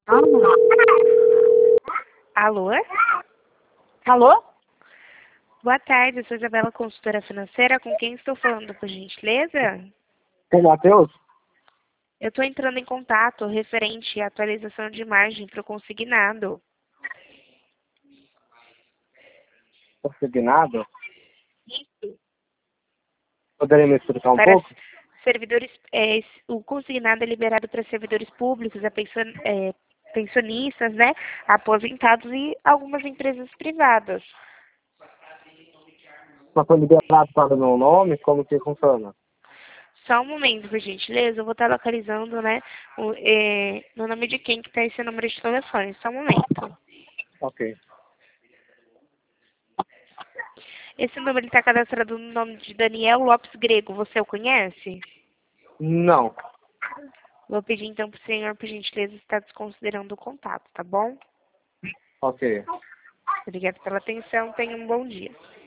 Alô? Alô? Alô? Boa tarde, eu sou Isabela, consultora financeira. Com quem estou falando, por gentileza? Com o Matheus? Eu estou entrando em contato referente à atualização de margem para o consignado. Consignado? Poderia me explicar um pouco? Servidores, o consignado é liberado para servidores públicos, pensionistas, né, aposentados e algumas empresas privadas. Mas foi liberado para o meu nome? Como que funciona? Só um momento, por gentileza, eu vou estar localizando, né, no nome de quem que está esse número de telefone. Só um momento. Ok. Esse número está cadastrado no nome de Daniel Lopes Grego. Você o conhece? Não. Vou pedir então para o senhor, por gentileza, estar desconsiderando o contato, tá bom? Ok. Obrigada pela atenção. Tenha um bom dia.